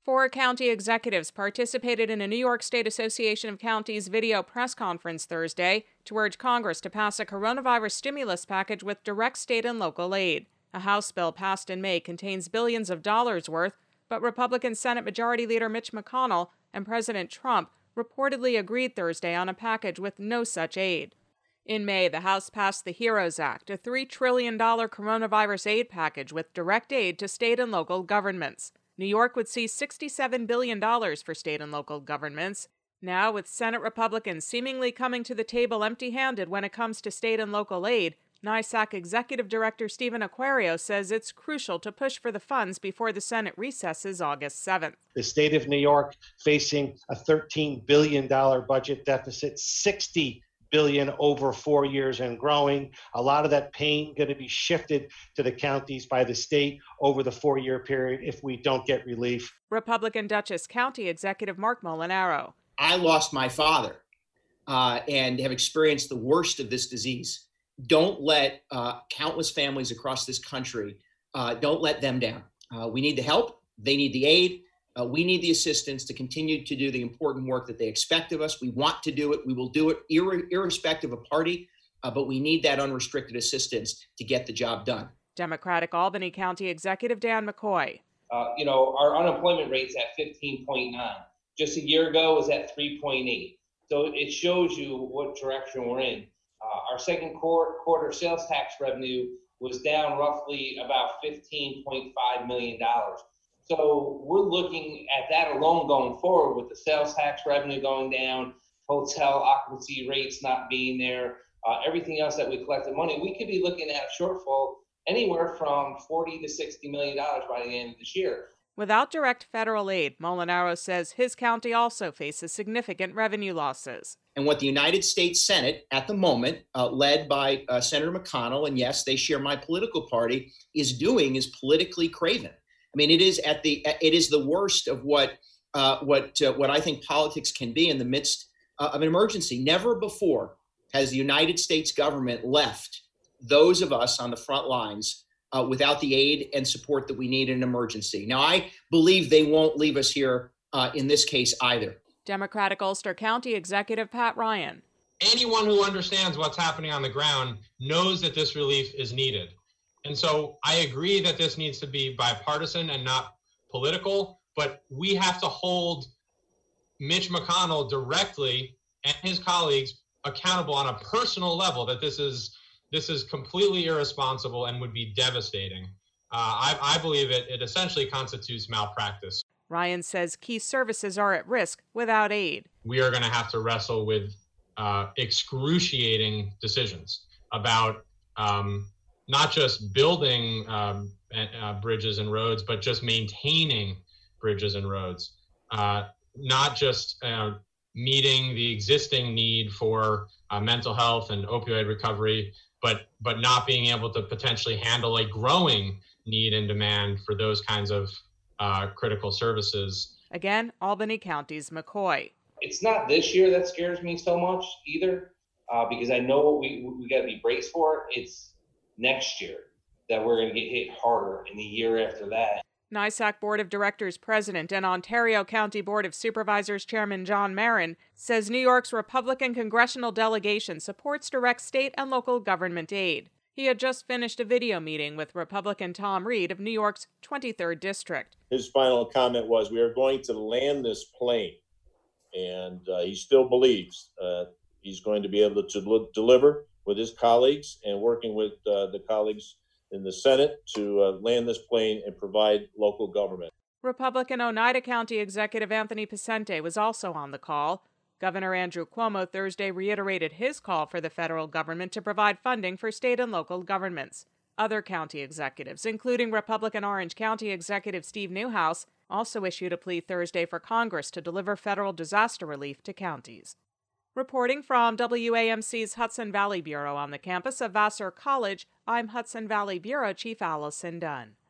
Four county executives participated in a New York State Association of Counties video press conference Thursday to urge Congress to pass a coronavirus stimulus package with direct state and local aid. A House bill passed in May contains billions of dollars worth, but Republican Senate Majority Leader Mitch McConnell and President Trump reportedly agreed Thursday on a package with no such aid. In May, the House passed the HEROES Act, a $3 trillion coronavirus aid package with direct aid to state and local governments. New York would see $67 billion for state and local governments. Now, with Senate Republicans seemingly coming to the table empty-handed when it comes to state and local aid, NYSAC Executive Director Stephen Aquario says it's crucial to push for the funds before the Senate recesses August 7th. The state of New York facing a $13 billion budget deficit, $60 billion over 4 years and growing. A lot of that pain going to be shifted to the counties by the state over the 4-year period if we don't get relief. Republican Dutchess County Executive Mark Molinaro. I lost my father and have experienced the worst of this disease. Don't let countless families across this country, don't let them down. We need the help. They need the aid. We need the assistance to continue to do the important work that they expect of us. We want to do it. We will do it irrespective of party, but we need that unrestricted assistance to get the job done. Democratic Albany County Executive Dan McCoy. Our unemployment rate's at 15.9. Just a year ago, it was at 3.8. So it shows you what direction we're in. Our second quarter sales tax revenue was down roughly about $15.5 million. So we're looking at that alone going forward with the sales tax revenue going down, hotel occupancy rates not being there, everything else that we collected money. We could be looking at a shortfall anywhere from $40 to $60 million by the end of this year. Without direct federal aid, Molinaro says his county also faces significant revenue losses. And what the United States Senate at the moment, led by Senator McConnell, and yes, they share my political party, is doing is politically craven. I mean, it is the worst of what I think politics can be in the midst of an emergency. Never before has the United States government left those of us on the front lines without the aid and support that we need in an emergency. Now, I believe they won't leave us here in this case either. Democratic Ulster County Executive Pat Ryan. Anyone who understands what's happening on the ground knows that this relief is needed. And so I agree that this needs to be bipartisan and not political, but we have to hold Mitch McConnell directly and his colleagues accountable on a personal level that this is completely irresponsible and would be devastating. I believe it essentially constitutes malpractice. Ryan says key services are at risk without aid. We are going to have to wrestle with excruciating decisions about not just building bridges and roads, but just maintaining bridges and roads. Not just meeting the existing need for mental health and opioid recovery, but not being able to potentially handle a growing need and demand for those kinds of critical services. Again, Albany County's McCoy. It's not this year that scares me so much either, because I know what we got to be braced for. It's next year that we're going to get hit harder, and the year after that. NYSAC Board of Directors President and Ontario County Board of Supervisors Chairman John Marin says New York's Republican congressional delegation supports direct state and local government aid. He had just finished a video meeting with Republican Tom Reed of New York's 23rd District. His final comment was, "We are going to land this plane." And he still believes he's going to be able to deliver with his colleagues and working with the colleagues in the Senate to land this plane and provide local government. Republican Oneida County Executive Anthony Picente was also on the call. Governor Andrew Cuomo Thursday reiterated his call for the federal government to provide funding for state and local governments. Other county executives, including Republican Orange County Executive Steve Newhouse, also issued a plea Thursday for Congress to deliver federal disaster relief to counties. Reporting from WAMC's Hudson Valley Bureau on the campus of Vassar College, I'm Hudson Valley Bureau Chief Allison Dunn.